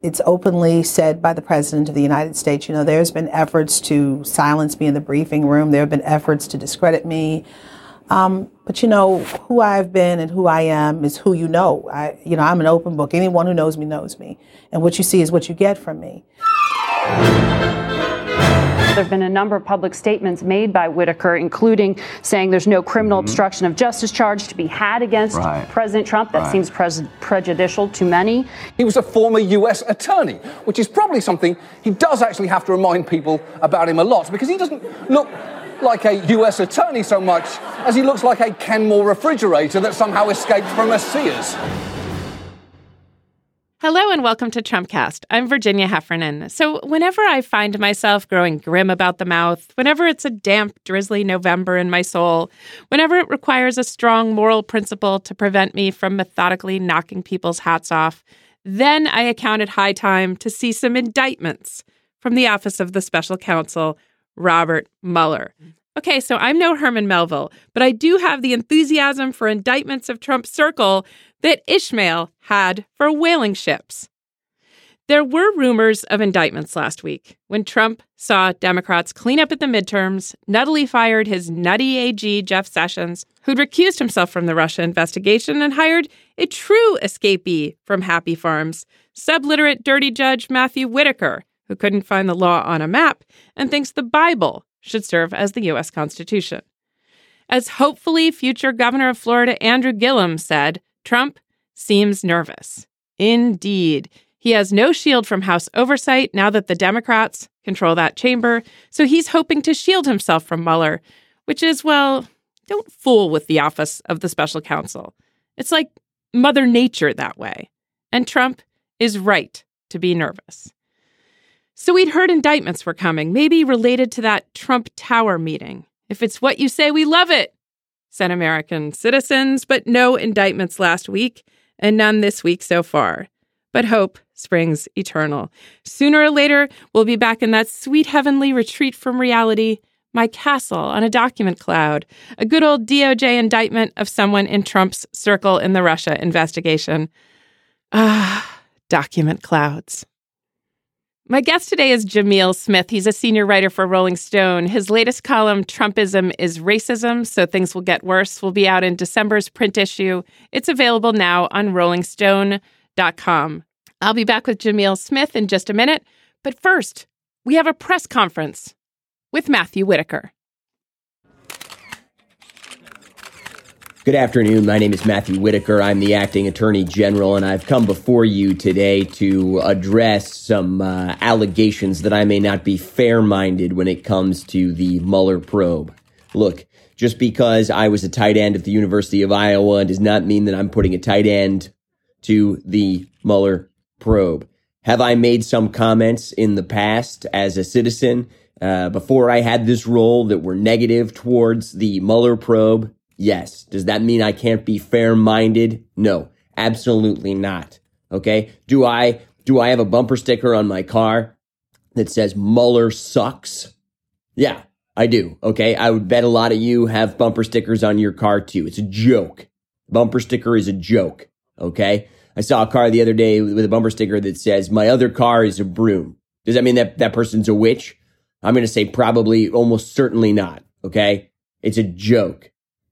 It's openly said by the President of the United States. There's been efforts to silence me in the briefing room. There have been efforts to discredit me. But who I've been and who I am is who you know. I'm an open book. Anyone who knows me knows me. And what you see is what you get from me. There have been a number of public statements made by Whitaker, including saying there's no criminal obstruction of justice charge to be had against President Trump. That seems prejudicial to many. He was a former U.S. attorney, which is probably something he does actually have to remind people about him a lot, because he doesn't look like a U.S. attorney so much as he looks like a Kenmore refrigerator that somehow escaped from a Sears. Hello and welcome to Trumpcast. I'm Virginia Heffernan. So whenever I find myself growing grim about the mouth, whenever it's a damp, drizzly November in my soul, whenever it requires a strong moral principle to prevent me from methodically knocking people's hats off, then I account it high time to see some indictments from the Office of the Special Counsel, Robert Mueller. Okay, so I'm no Herman Melville, but I do have the enthusiasm for indictments of Trump's circle that Ishmael had for whaling ships. There were rumors of indictments last week when Trump saw Democrats clean up at the midterms, nuttily fired his nutty AG, Jeff Sessions, who'd recused himself from the Russia investigation, and hired a true escapee from Happy Farms, subliterate dirty judge Matthew Whitaker, who couldn't find the law on a map and thinks the Bible should serve as the U.S. Constitution. As hopefully future governor of Florida Andrew Gillum said, Trump seems nervous. Indeed, he has no shield from House oversight now that the Democrats control that chamber, so he's hoping to shield himself from Mueller, which is, well, don't fool with the Office of the Special Counsel. It's like Mother Nature that way. And Trump is right to be nervous. So we'd heard indictments were coming, maybe related to that Trump Tower meeting. If it's what you say, we love it, said American citizens, but no indictments last week and none this week so far. But hope springs eternal. Sooner or later, we'll be back in that sweet heavenly retreat from reality, my castle on a document cloud, a good old DOJ indictment of someone in Trump's circle in the Russia investigation. Ah, document clouds. My guest today is Jamil Smith. He's a senior writer for Rolling Stone. His latest column, Trumpism is Racism, So Things Will Get Worse, will be out in December's print issue. It's available now on rollingstone.com. I'll be back with Jamil Smith in just a minute. But first, we have a press conference with Matthew Whitaker. Good afternoon. My name is Matthew Whitaker. I'm the acting attorney general, and I've come before you today to address some allegations that I may not be fair-minded when it comes to the Mueller probe. Look, just because I was a tight end at the University of Iowa does not mean that I'm putting a tight end to the Mueller probe. Have I made some comments in the past as a citizen before I had this role that were negative towards the Mueller probe? Yes. Does that mean I can't be fair-minded? No, absolutely not. Okay. Do I have a bumper sticker on my car that says Mueller sucks? Yeah, I do. Okay. I would bet a lot of you have bumper stickers on your car too. It's a joke. Bumper sticker is a joke. Okay. I saw a car the other day with a bumper sticker that says my other car is a broom. Does that mean that person's a witch? I'm going to say probably, almost certainly not. Okay. It's a joke.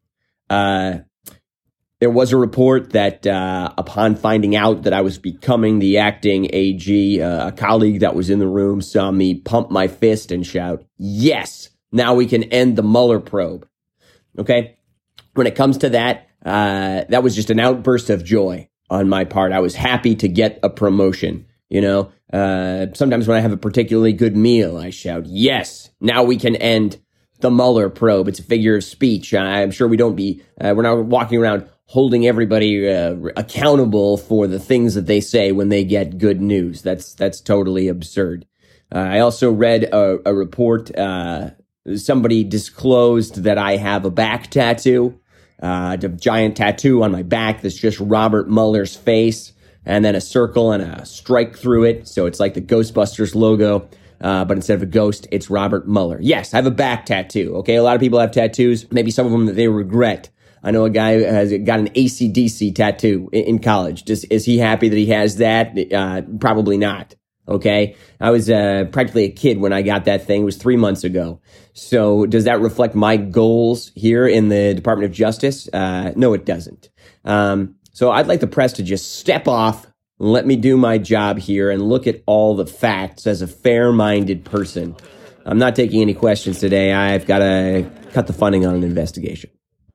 There was a report that upon finding out that I was becoming the acting AG, a colleague that was in the room saw me pump my fist and shout, yes, now we can end the Mueller probe. Okay? When it comes to that, that was just an outburst of joy on my part. I was happy to get a promotion. You know, sometimes when I have a particularly good meal, I shout, yes, now we can end the Mueller probe. It's a figure of speech. I'm sure we're not walking around holding everybody accountable for the things that they say when they get good news. That's totally absurd. I also read a report. Somebody disclosed that I have a back tattoo, a giant tattoo on my back that's just Robert Mueller's face, and then a circle and a strike through it. So it's like the Ghostbusters logo. But instead of a ghost, it's Robert Mueller. Yes, I have a back tattoo, okay? A lot of people have tattoos, maybe some of them that they regret. I know a guy who has got an AC/DC tattoo in college. Is he happy that he has that? Probably not. Okay. I was practically a kid when I got that thing. It was 3 months ago. So does that reflect my goals here in the Department of Justice? No, it doesn't. So I'd like the press to just step off, let me do my job here, and look at all the facts as a fair-minded person. I'm not taking any questions today. I've got to cut the funding on an investigation.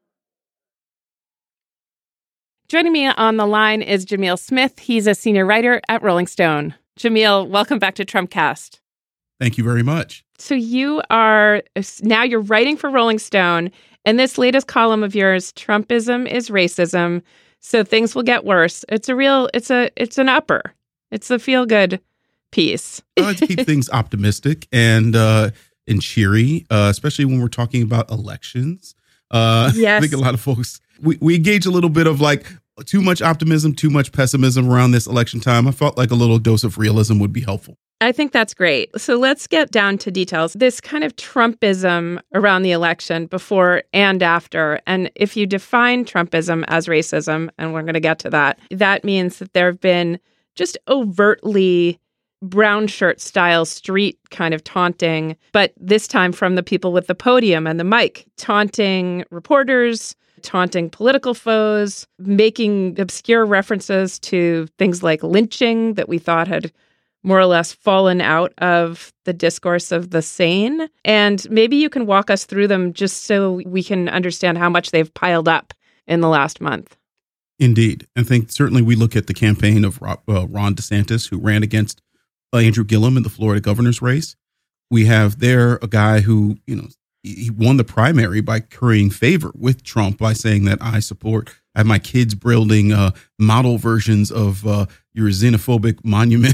Joining me on the line is Jamil Smith. He's a senior writer at Rolling Stone. Jamil, welcome back to Trumpcast. Thank you very much. So you're writing for Rolling Stone, and this latest column of yours, Trumpism is Racism, so things will get worse. It's an upper. It's a feel-good piece. I like to keep things optimistic and cheery, especially when we're talking about elections. Yes. I think a lot of folks, we engage a little bit of like too much optimism, too much pessimism around this election time. I felt like a little dose of realism would be helpful. I think that's great. So let's get down to details. This kind of Trumpism around the election before and after. And if you define Trumpism as racism, and we're going to get to that, that means that there have been just overtly brown shirt style street kind of taunting, but this time from the people with the podium and the mic, taunting reporters, taunting political foes, making obscure references to things like lynching that we thought had more or less fallen out of the discourse of the sane. And maybe you can walk us through them just so we can understand how much they've piled up in the last month. Indeed. I think certainly we look at the campaign of Ron DeSantis, who ran against Andrew Gillum in the Florida governor's race. We have there a guy who, he won the primary by currying favor with Trump by saying that I have my kids building model versions of your xenophobic monument,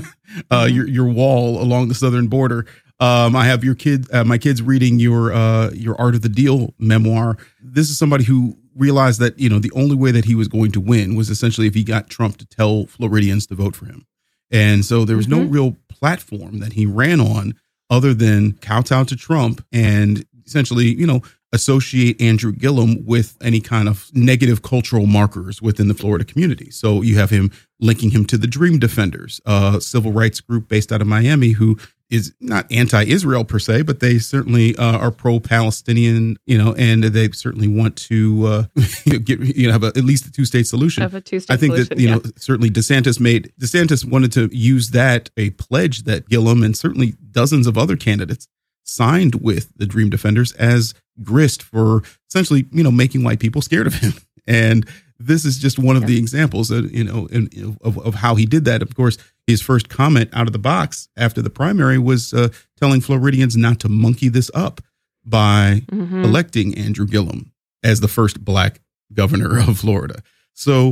your wall along the southern border. I have my kids reading your Art of the Deal memoir. This is somebody who realized that, the only way that he was going to win was essentially if he got Trump to tell Floridians to vote for him. And so there was no real platform that he ran on other than kowtow to Trump and essentially, associate Andrew Gillum with any kind of negative cultural markers within the Florida community. So you have him linking him to the Dream Defenders, a civil rights group based out of Miami who is not anti-Israel per se, but they certainly are pro-Palestinian, and they certainly want to have at least a two-state solution. Have a two-state I think solution, that certainly DeSantis wanted to use that, a pledge that Gillum and certainly dozens of other candidates signed with the Dream Defenders as grist for essentially, making white people scared of him. And this is just one of the examples of, of how he did that. Of course, his first comment out of the box after the primary was telling Floridians not to monkey this up by electing Andrew Gillum as the first black governor of Florida. So,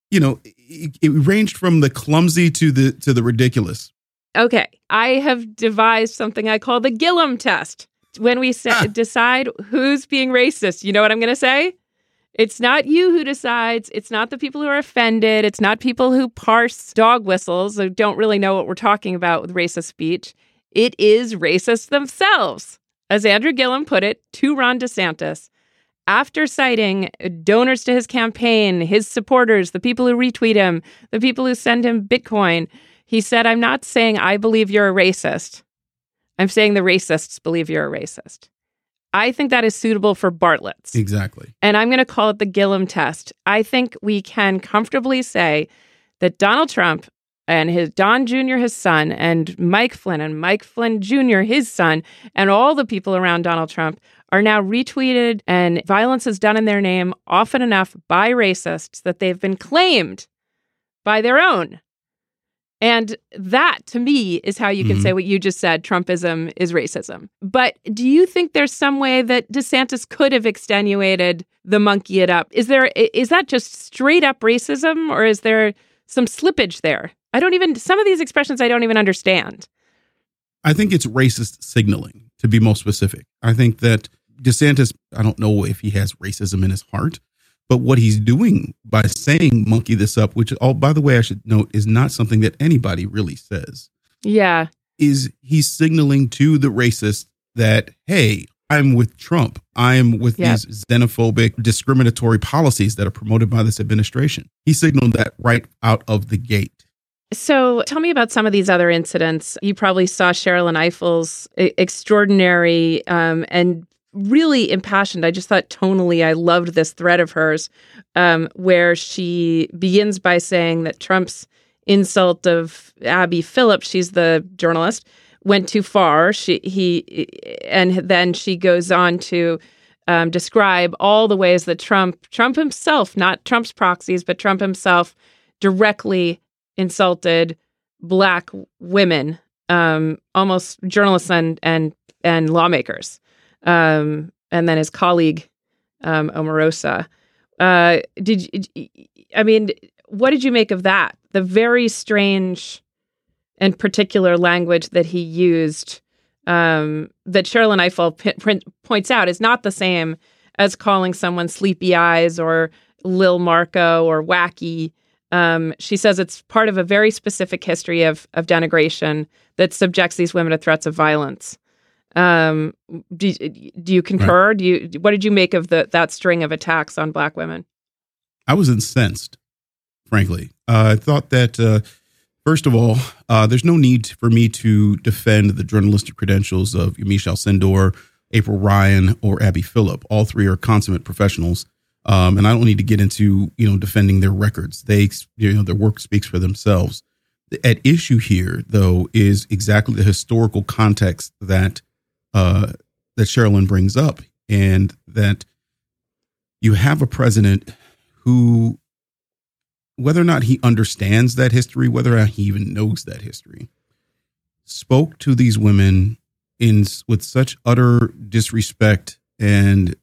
it ranged from the clumsy to the ridiculous. Okay, I have devised something I call the Gillum test. When we decide who's being racist, you know what I'm going to say? It's not you who decides. It's not the people who are offended. It's not people who parse dog whistles or don't really know what we're talking about with racist speech. It is racists themselves. As Andrew Gillum put it to Ron DeSantis, after citing donors to his campaign, his supporters, the people who retweet him, the people who send him Bitcoin, he said, I'm not saying I believe you're a racist. I'm saying the racists believe you're a racist. I think that is suitable for Bartlett's. Exactly. And I'm going to call it the Gillum test. I think we can comfortably say that Donald Trump and his Don Jr., his son, and Mike Flynn Jr., his son, and all the people around Donald Trump are now retweeted and violence is done in their name often enough by racists that they've been claimed by their own. And that, to me, is how you can say what you just said, Trumpism is racism. But do you think there's some way that DeSantis could have extenuated the monkey it up? Is that just straight up racism, or is there some slippage there? Some of these expressions I don't even understand. I think it's racist signaling, to be most specific. I think that DeSantis, I don't know if he has racism in his heart, but what he's doing by saying monkey this up, which, by the way, I should note, is not something that anybody really says. Yeah. Is he's signaling to the racist that, hey, I'm with Trump. I'm with these xenophobic, discriminatory policies that are promoted by this administration. He signaled that right out of the gate. So tell me about some of these other incidents. You probably saw Sherrilyn Ifill's extraordinary and really impassioned. I just thought tonally, I loved this thread of hers where she begins by saying that Trump's insult of Abby Phillip, she's the journalist, went too far. And then she goes on to describe all the ways that Trump himself, not Trump's proxies, but Trump himself directly insulted Black women, almost journalists and lawmakers, and then his colleague Omarosa. What did you make of that? The very strange and particular language that he used, that Sherrilyn Ifill points out, is not the same as calling someone sleepy eyes or Lil Marco or wacky. She says it's part of a very specific history of denigration that subjects these women to threats of violence. Do you concur? Right. What did you make of that string of attacks on Black women? I was incensed, frankly. I thought that, first of all, there's no need for me to defend the journalistic credentials of Yamiche Alcindor, April Ryan, or Abby Phillip. All three are consummate professionals. And I don't need to get into, defending their records. Their work speaks for themselves. At issue here, though, is exactly the historical context that Sherrilyn brings up, and that you have a president who, whether or not he understands that history, whether or not he even knows that history, spoke to these women with such utter disrespect and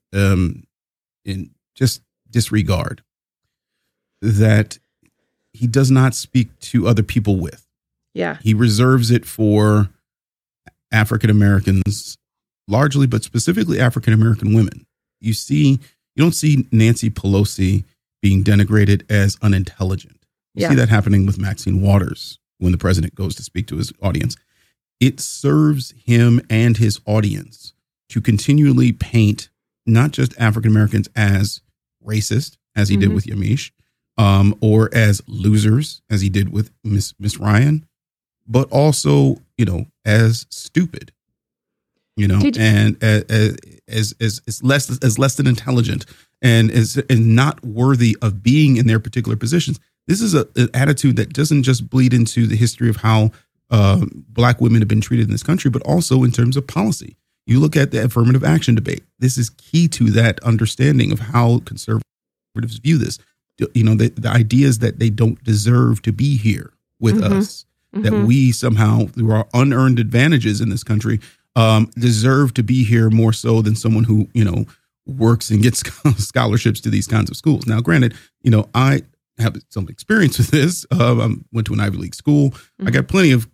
in just disregard that he does not speak to other people with. Yeah. He reserves it for African Americans largely, but specifically African American women. You don't see Nancy Pelosi being denigrated as unintelligent. You see that happening with Maxine Waters when the president goes to speak to his audience. It serves him and his audience to continually paint not just African Americans as racist, as he did with Yamiche, or as losers, as he did with Miss Ryan, but also, as stupid, and as less than intelligent, and is not worthy of being in their particular positions. This is an attitude that doesn't just bleed into the history of how Black women have been treated in this country, but also in terms of policy. You look at the affirmative action debate. This is key to that understanding of how conservatives view this. The ideas that they don't deserve to be here with us, that we somehow, through our unearned advantages in this country, deserve to be here more so than someone who, works and gets scholarships to these kinds of schools. Now, granted, I have some experience with this. I went to an Ivy League school. I got plenty of,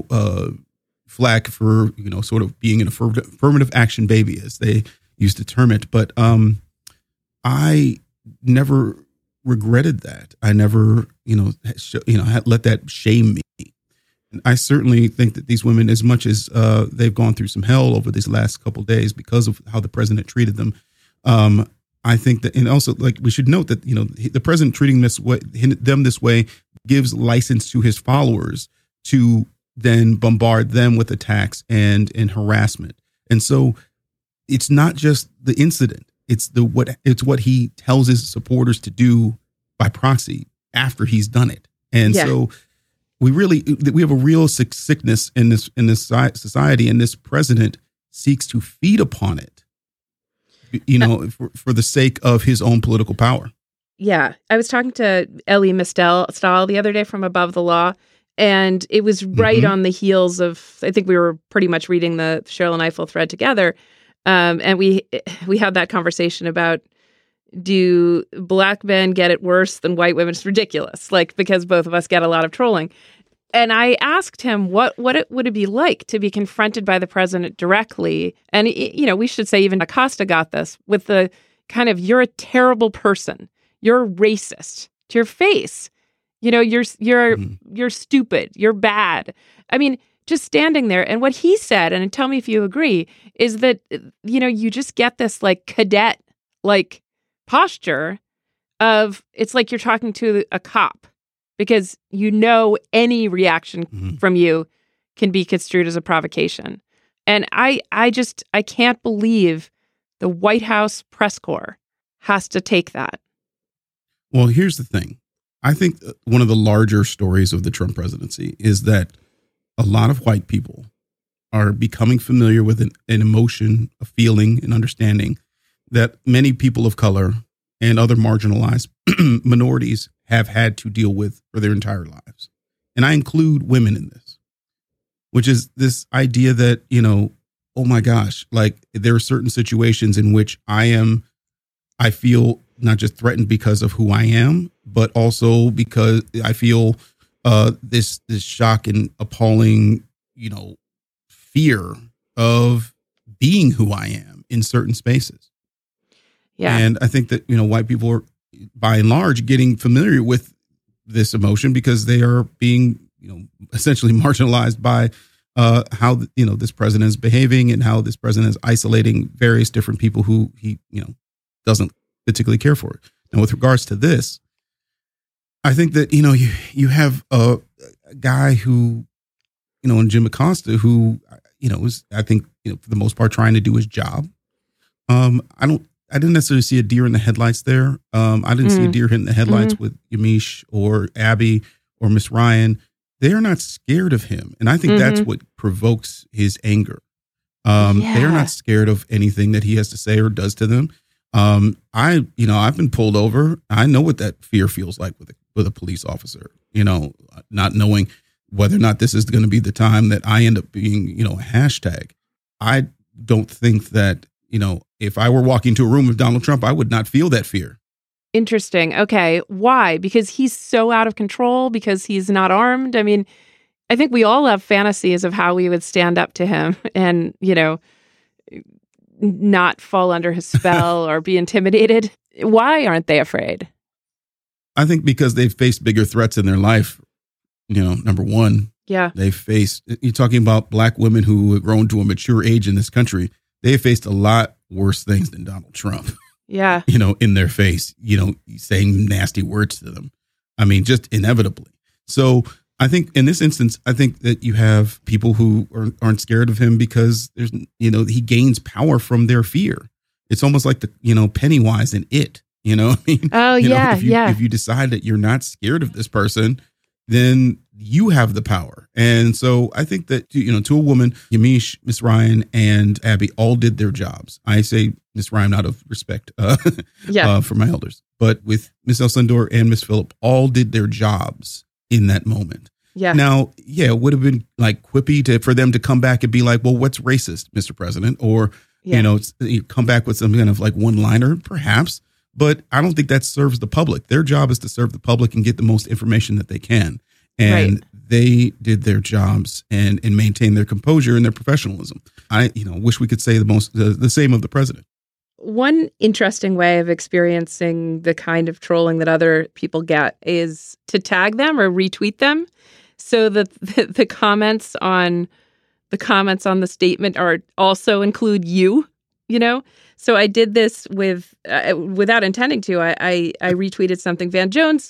flack for, sort of being an affirmative action baby, as they used to term it. But I never regretted that. I never, let that shame me. And I certainly think that these women, as much as they've gone through some hell over these last couple of days because of how the president treated them, I think that, and also, we should note that, the president treating them this way gives license to his followers to then bombard them with attacks and harassment. And so it's not just the incident. It's what he tells his supporters to do by proxy after he's done it. And so we have a real sickness in this society, and this president seeks to feed upon it, for the sake of his own political power. Yeah. I was talking to Elie Mystal the other day from Above the Law, and it was right on the heels of, I think we were pretty much reading the Sherrilyn Ifill thread together. And we had that conversation about, do Black men get it worse than white women? It's ridiculous, because both of us get a lot of trolling. And I asked him what would it be like to be confronted by the president directly. And, we should say even Acosta got this with the kind of, you're a terrible person. You're a racist to your face. You're stupid. You're bad. I mean, just standing there. And what he said, and tell me if you agree, is that, you just get this like cadet like posture of it's like you're talking to a cop because any reaction from you can be construed as a provocation. And I can't believe the White House press corps has to take that. Well, here's the thing. I think one of the larger stories of the Trump presidency is that a lot of white people are becoming familiar with an emotion, a feeling, an understanding that many people of color and other marginalized minorities have had to deal with for their entire lives. And I include women in this, which is this idea that, oh my gosh, like there are certain situations in which I feel not just threatened because of who I am, but also because I feel this shock and appalling, fear of being who I am in certain spaces. Yeah. And I think that, white people are by and large getting familiar with this emotion because they are being, essentially marginalized by how, this president is behaving and how this president is isolating various different people who he, doesn't particularly care for. And with regards to this, I think that, you have a guy who, in Jim Acosta, who, is, I think, for the most part trying to do his job. I didn't necessarily see a deer in the headlights there. I didn't see a deer in the headlights with Yamiche or Abby or Miss Ryan. They are not scared of him. And I think that's what provokes his anger. They are not scared of anything that he has to say or does to them. I've been pulled over. I know what that fear feels like with a police officer, not knowing whether or not this is going to be the time that I end up being, a hashtag. I don't think that, if I were walking to a room with Donald Trump, I would not feel that fear. Interesting. Okay. Why? Because he's so out of control? Because he's not armed? I mean, I think we all have fantasies of how we would stand up to him and, not fall under his spell or be intimidated. Why aren't they afraid? I think because they've faced bigger threats in their life. Number one, they've faced, you're talking about Black women who have grown to a mature age in this country. They faced a lot worse things than Donald Trump. Yeah. In their face, saying nasty words to them. I mean, just inevitably. So I think in this instance, I think that you have people who aren't scared of him because there's, he gains power from their fear. It's almost like the, Pennywise and It, I mean, oh, if you decide that you're not scared of this person, then you have the power. And so I think that, to a woman, Yamiche, Miss Ryan, and Abby all did their jobs. I say Miss Ryan out of respect for my elders. But with Miss Elsandor and Miss Phillip, all did their jobs in that moment. Yeah. Now, it would have been like quippy for them to come back and be like, well, what's racist, Mr. President? Or, come back with some kind of like one-liner, perhaps. But I don't think that serves the public. Their job is to serve the public and get the most information that they can. And they did their jobs and maintain their composure and their professionalism. I, wish we could say the same of the president. One interesting way of experiencing the kind of trolling that other people get is to tag them or retweet them, so that the comments on the statement are also include you. So I did this without intending to. I retweeted something Van Jones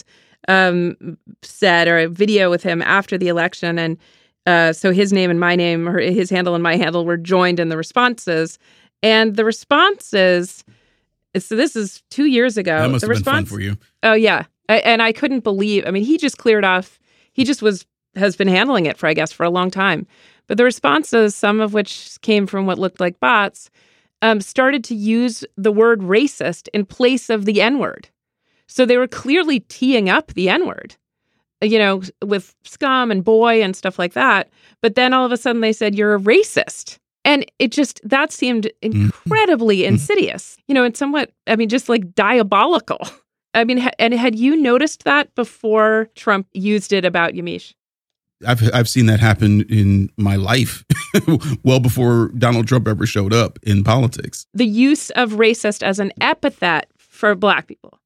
said, or a video with him after the election, and so his name and my name, or his handle and my handle, were joined in the responses. And the responses, so this is 2 years ago. That must have been fun for you. Oh, yeah. And I couldn't believe, he just cleared off, he just has been handling it for a long time. But the responses, some of which came from what looked like bots, started to use the word racist in place of the N-word. So they were clearly teeing up the N-word, with scum and boy and stuff like that. But then all of a sudden they said, you're a racist. And that seemed incredibly insidious, and somewhat, just like diabolical. And had you noticed that before Trump used it about Yamiche? I've seen that happen in my life well before Donald Trump ever showed up in politics. The use of racist as an epithet for Black people.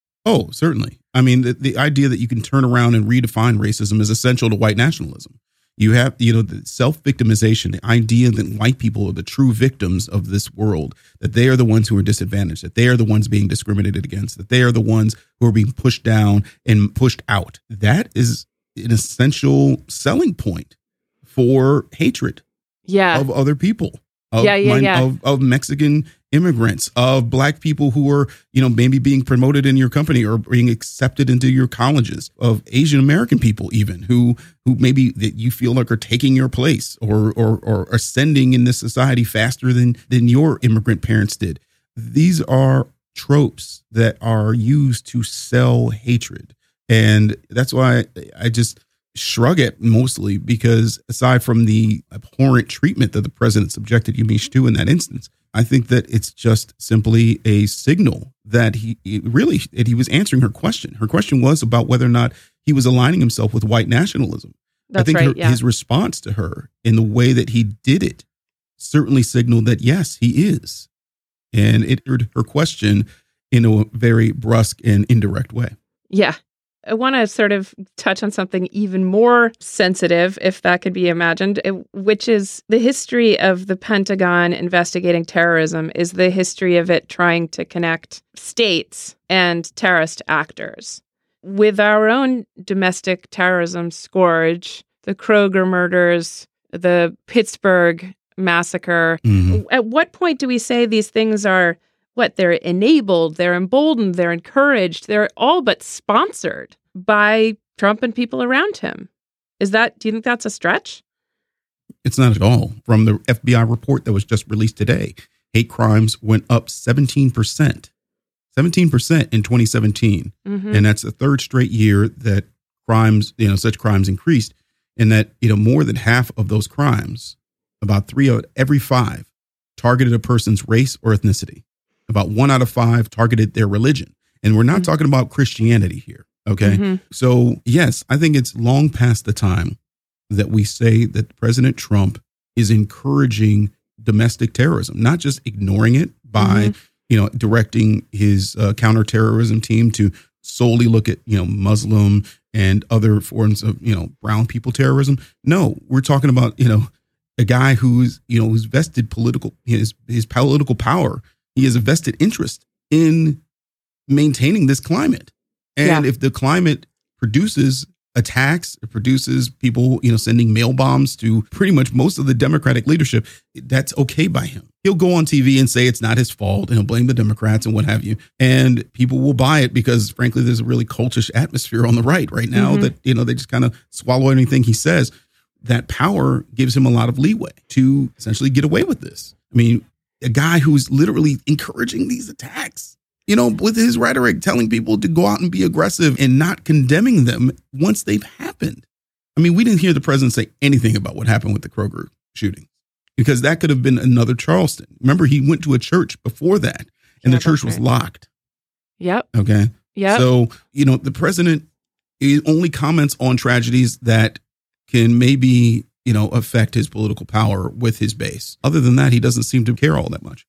Oh, certainly. The idea that you can turn around and redefine racism is essential to white nationalism. You have, the self-victimization, the idea that white people are the true victims of this world, that they are the ones who are disadvantaged, that they are the ones being discriminated against, that they are the ones who are being pushed down and pushed out. That is an essential selling point for hatred of other people, of Mexican immigrants, of Black people who are, maybe being promoted in your company or being accepted into your colleges, of Asian American people even who maybe that you feel like are taking your place or ascending in this society faster than your immigrant parents did. These are tropes that are used to sell hatred. And that's why I just shrug it mostly, because aside from the abhorrent treatment that the president subjected Yamiche to in that instance, I think that it's just simply a signal that he was answering her question. Her question was about whether or not he was aligning himself with white nationalism. That's I think his response to her in the way that he did it certainly signaled that, yes, he is. And it answered her question in a very brusque and indirect way. Yeah. I want to sort of touch on something even more sensitive, if that could be imagined, which is the history of the Pentagon investigating terrorism is the history of it trying to connect states and terrorist actors. With our own domestic terrorism scourge, the Kroger murders, the Pittsburgh massacre, at what point do we say these things are they're enabled, they're emboldened, they're encouraged, they're all but sponsored by Trump and people around him? Do you think that's a stretch? It's not at all. From the FBI report that was just released today, hate crimes went up 17%. 17% in 2017. And that's the third straight year that such crimes increased. And that, more than half of those crimes, about 3 out of every 5, targeted a person's race or ethnicity. About 1 out of 5 targeted their religion. And we're not talking about Christianity here. Okay. So, yes, I think it's long past the time that we say that President Trump is encouraging domestic terrorism, not just ignoring it by, directing his counterterrorism team to solely look at, Muslim and other forms of, brown people terrorism. No, we're talking about, a guy who's vested his political power. He has a vested interest in maintaining this climate. And if the climate produces attacks, it produces people, sending mail bombs to pretty much most of the Democratic leadership, that's okay by him. He'll go on TV and say it's not his fault and he'll blame the Democrats and what have you. And people will buy it because, frankly, there's a really cultish atmosphere on the right now that, they just kind of swallow anything he says. That power gives him a lot of leeway to essentially get away with this. I mean, a guy who's literally encouraging these attacks, with his rhetoric, telling people to go out and be aggressive and not condemning them once they've happened. I mean, we didn't hear the president say anything about what happened with the Kroger shooting, because that could have been another Charleston. Remember, he went to a church before that and the church was locked. Yep. Okay. Yeah. So, the president only comments on tragedies that can maybe, affect his political power with his base. Other than that, he doesn't seem to care all that much.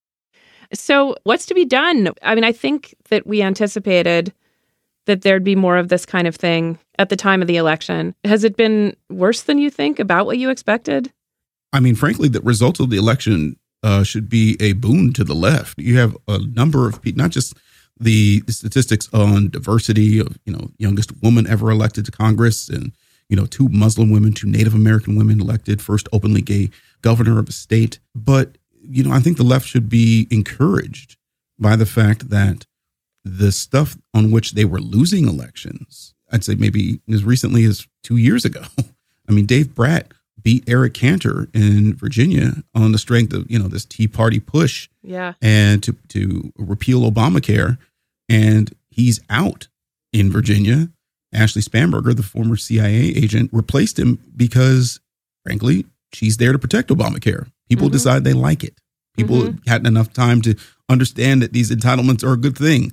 So what's to be done? I mean, I think that we anticipated that there'd be more of this kind of thing at the time of the election. Has it been worse than you think, about what you expected? I mean, frankly, the results of the election should be a boon to the left. You have a number of people, not just the statistics on diversity of, youngest woman ever elected to Congress and, 2 Muslim women, 2 Native American women elected, first openly gay governor of a state. But I think the left should be encouraged by the fact that the stuff on which they were losing elections, I'd say maybe as recently as 2 years ago. I mean, Dave Bratt beat Eric Cantor in Virginia on the strength of, this Tea Party push and to repeal Obamacare. And he's out in Virginia. Ashley Spanberger, the former CIA agent, replaced him because, frankly, she's there to protect Obamacare. People decide they like it. People hadn't enough time to understand that these entitlements are a good thing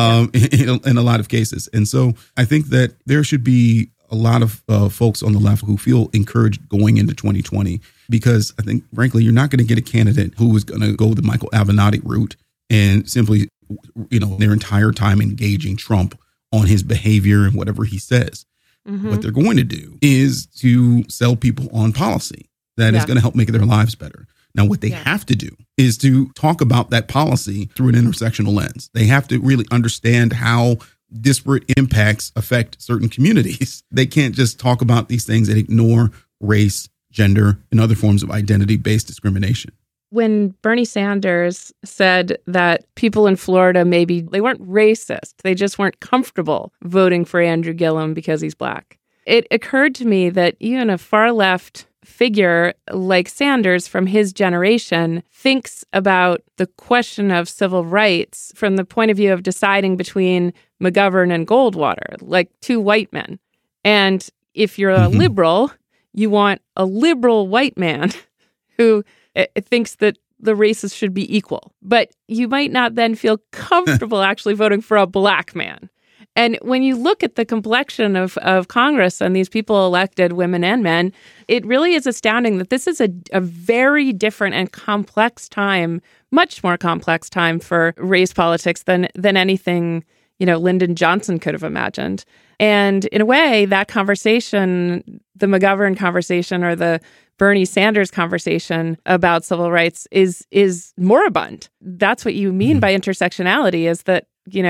in a lot of cases. And so I think that there should be a lot of folks on the left who feel encouraged going into 2020, because I think, frankly, you're not going to get a candidate who is going to go the Michael Avenatti route and simply, their entire time engaging Trump on his behavior and whatever he says. What they're going to do is to sell people on policy that is going to help make their lives better. Now, what they have to do is to talk about that policy through an intersectional lens. They have to really understand how disparate impacts affect certain communities. They can't just talk about these things and ignore race, gender, and other forms of identity-based discrimination. When Bernie Sanders said that people in Florida they weren't racist, they just weren't comfortable voting for Andrew Gillum because he's Black, it occurred to me that even a far-left figure like Sanders from his generation thinks about the question of civil rights from the point of view of deciding between McGovern and Goldwater, like two white men. And if you're a liberal, you want a liberal white man who thinks that the races should be equal. But you might not then feel comfortable actually voting for a Black man. And when you look at the complexion of Congress and these people elected, women and men, it really is astounding that this is a very different and complex time, much more complex time for race politics than anything, Lyndon Johnson could have imagined. And in a way, that conversation, the McGovern conversation or the Bernie Sanders conversation about civil rights is moribund. That's what you mean by intersectionality, is that,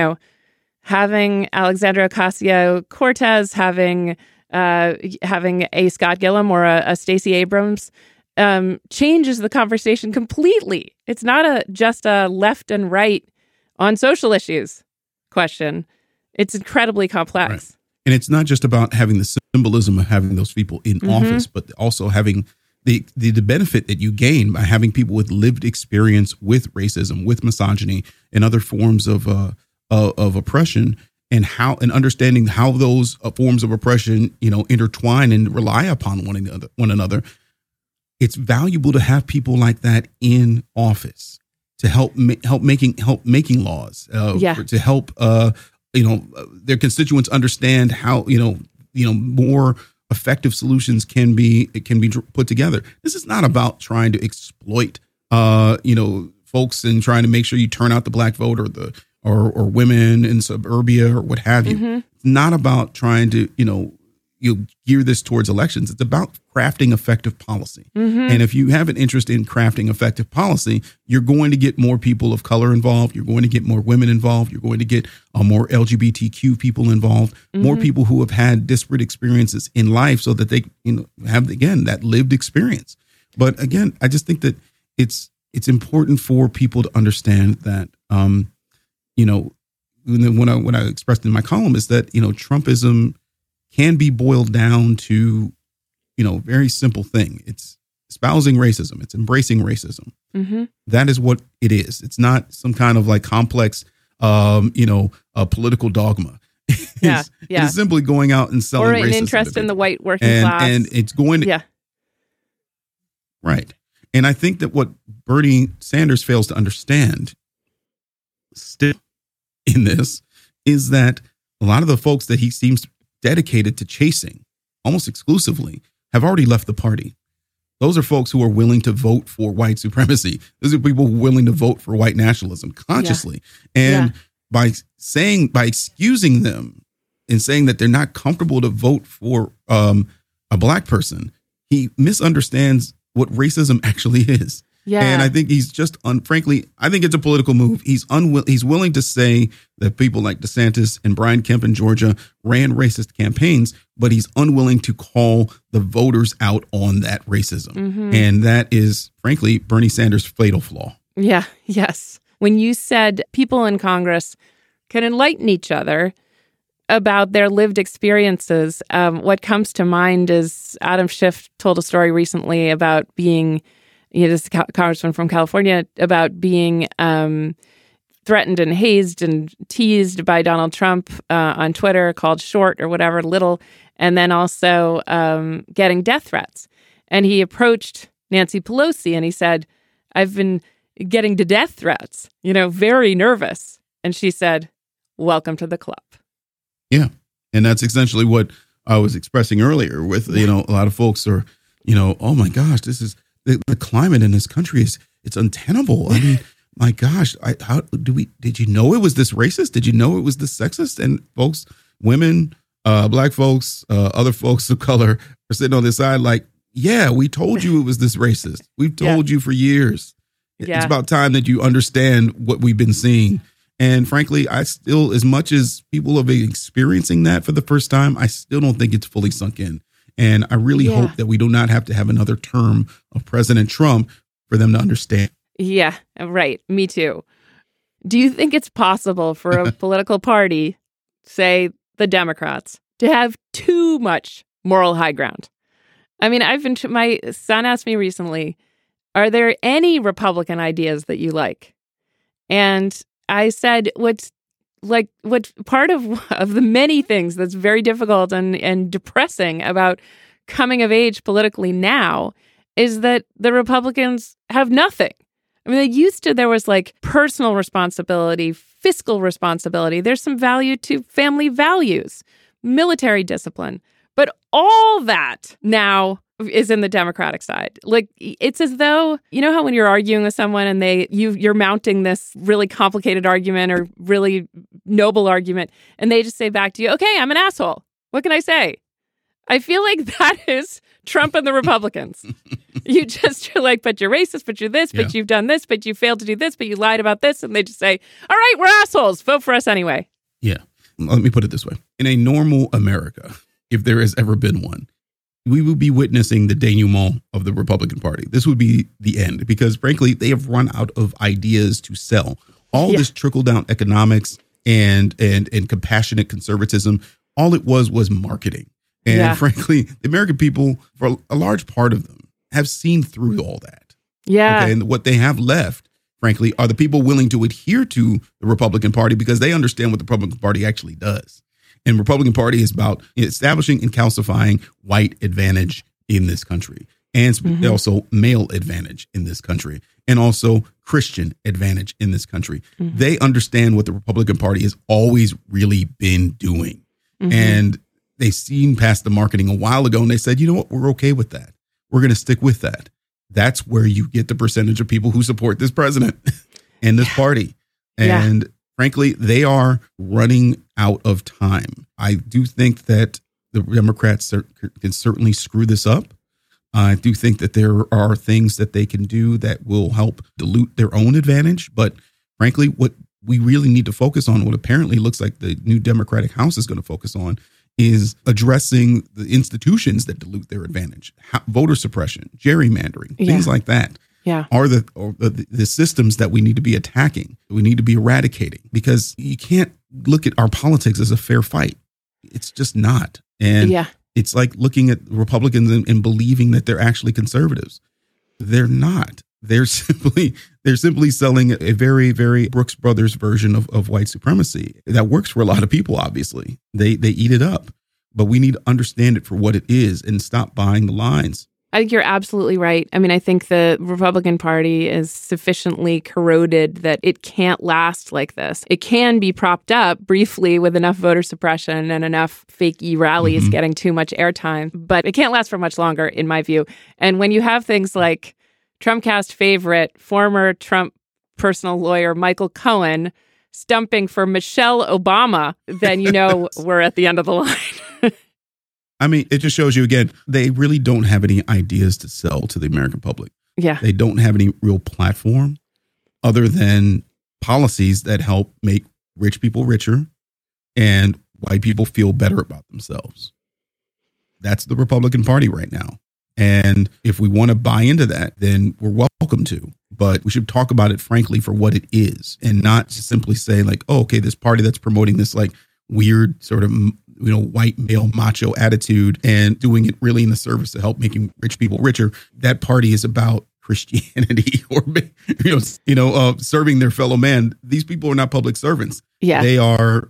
having Alexandria Ocasio-Cortez, having a Scott Gillum or a Stacey Abrams changes the conversation completely. It's not just a left and right on social issues question. It's incredibly complex. Right. And it's not just about having the symbolism of having those people in office, but also having the benefit that you gain by having people with lived experience with racism, with misogyny, and other forms of oppression, and understanding how those forms of oppression, intertwine and rely upon one another. It's valuable to have people like that in office to help making laws, to help their constituents understand how more effective solutions can be put together. This is not about trying to exploit folks and trying to make sure you turn out the Black vote or women in suburbia or what have you. It's not about trying to gear this towards elections. It's about crafting effective policy. And if you have an interest in crafting effective policy, you're going to get more people of color involved. You're going to get more women involved. You're going to get more LGBTQ people involved, more people who have had disparate experiences in life so that they have, again, that lived experience. But again, I just think that it's important for people to understand that, what I expressed in my column is that, Trumpism can be boiled down to, very simple thing. It's espousing racism. It's embracing racism. That is what it is. It's not some kind of like complex, a political dogma. It's simply going out and selling racism. Or an interest in the white working class. And it's going to... Right. And I think that what Bernie Sanders fails to understand still in this is that a lot of the folks that he seems dedicated to chasing almost exclusively have already left the party. Those are folks who are willing to vote for white supremacy. Those are people willing to vote for white nationalism consciously. And by excusing them and saying that they're not comfortable to vote for a Black person, he misunderstands what racism actually is. And I think he's just, frankly, I think it's a political move. He's willing to say that people like DeSantis and Brian Kemp in Georgia ran racist campaigns, but he's unwilling to call the voters out on that racism. And that is, frankly, Bernie Sanders' fatal flaw. Yeah. Yes. When you said people in Congress can enlighten each other about their lived experiences, what comes to mind is Adam Schiff told a story recently about being... this congressman from California, about being threatened and hazed and teased by Donald Trump on Twitter, called short or whatever, little, and then also getting death threats. And he approached Nancy Pelosi and he said, "I've been getting death threats, very nervous." And she said, "Welcome to the club." Yeah. And that's essentially what I was expressing earlier with, a lot of folks are, oh my gosh, this is, the climate in this country it's untenable. I mean, my gosh, did you know it was this racist? Did you know it was this sexist? And folks, women, Black folks, other folks of color are sitting on this side like, yeah, we told you it was this racist. We've told you for years. Yeah. It's about time that you understand what we've been seeing. And frankly, I still, as much as people have been experiencing that for the first time, I still don't think it's fully sunk in. And I really hope that we do not have to have another term of President Trump for them to understand. Yeah, right. Me too. Do you think it's possible for a political party, say the Democrats, to have too much moral high ground? I mean, my son asked me recently, are there any Republican ideas that you like? And I said, what part of the many things that's very difficult and depressing about coming of age politically now is that the Republicans have nothing. I mean, there was like personal responsibility, fiscal responsibility. There's some value to family values, military discipline. But all that now is in the Democratic side. Like, it's as though, you know how when you're arguing with someone and you're mounting this really complicated argument or really noble argument, and they just say back to you, okay, I'm an asshole. What can I say? I feel like that is Trump and the Republicans. You're like, but you're racist, but you're this, but you've done this, but you failed to do this, but you lied about this. And they just say, all right, we're assholes. Vote for us anyway. Yeah. Let me put it this way. In a normal America, if there has ever been one, we would be witnessing the denouement of the Republican Party. This would be the end because, frankly, they have run out of ideas to sell. All this trickle-down economics and compassionate conservatism, all it was marketing. And frankly, the American people, for a large part of them, have seen through all that. Yeah. Okay? And what they have left, frankly, are the people willing to adhere to the Republican Party because they understand what the Republican Party actually does. And the Republican Party is about establishing and calcifying white advantage in this country, and also male advantage in this country, and also Christian advantage in this country. They understand what the Republican Party has always really been doing. And they've seen past the marketing a while ago, and they said, you know what, we're okay with that. We're going to stick with that. That's where you get the percentage of people who support this president and this party. And frankly, they are running out of time. I do think that the Democrats can certainly screw this up. I do think that there are things that they can do that will help dilute their own advantage. But frankly, what we really need to focus on, what apparently looks like the new Democratic House is going to focus on, is addressing the institutions that dilute their advantage. Voter suppression, gerrymandering, things like that. Are the systems that we need to be attacking, we need to be eradicating, because you can't look at our politics as a fair fight. It's just not. And it's like looking at Republicans and believing that they're actually conservatives. They're not. They're simply selling a very, very Brooks Brothers version of white supremacy that works for a lot of people. Obviously, they eat it up, but we need to understand it for what it is and stop buying the lines. I think you're absolutely right. I mean, I think the Republican Party is sufficiently corroded that it can't last like this. It can be propped up briefly with enough voter suppression and enough fake e-rallies getting too much airtime, but it can't last for much longer, in my view. And when you have things like Trumpcast favorite, former Trump personal lawyer Michael Cohen stumping for Michelle Obama, then you know we're at the end of the line. I mean, it just shows you again, they really don't have any ideas to sell to the American public. Yeah. They don't have any real platform other than policies that help make rich people richer and white people feel better about themselves. That's the Republican Party right now. And if we want to buy into that, then we're welcome to. But we should talk about it, frankly, for what it is and not simply say like, oh, okay, this party that's promoting this like weird sort of, white male macho attitude and doing it really in the service to help making rich people richer. That party is about Christianity or, serving their fellow man. These people are not public servants. Yeah. They are,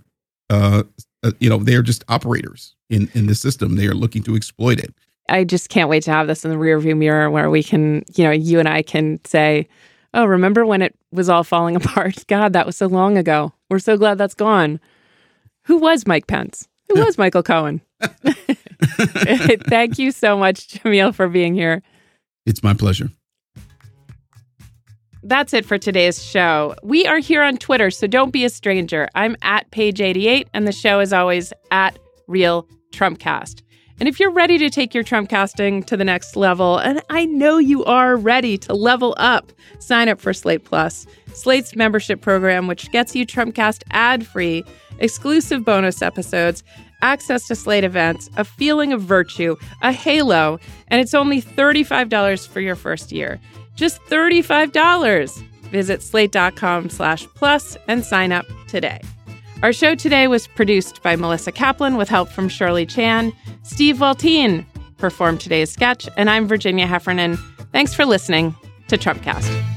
they are just operators in the system. They are looking to exploit it. I just can't wait to have this in the rearview mirror where we can, you and I can say, oh, remember when it was all falling apart? God, that was so long ago. We're so glad that's gone. Who was Mike Pence? Who was Michael Cohen? Thank you so much, Jamil, for being here. It's my pleasure. That's it for today's show. We are here on Twitter, so don't be a stranger. I'm at Page88, and the show is always at Real Trumpcast. And if you're ready to take your Trumpcasting to the next level, and I know you are ready to level up, sign up for Slate Plus, Slate's membership program, which gets you Trumpcast ad-free, exclusive bonus episodes, access to Slate events, a feeling of virtue, a halo, and it's only $35 for your first year. Just $35. Visit slate.com/plus and sign up today. Our show today was produced by Melissa Kaplan with help from Shirley Chan. Steve Valtine performed today's sketch, and I'm Virginia Heffernan. Thanks for listening to Trumpcast.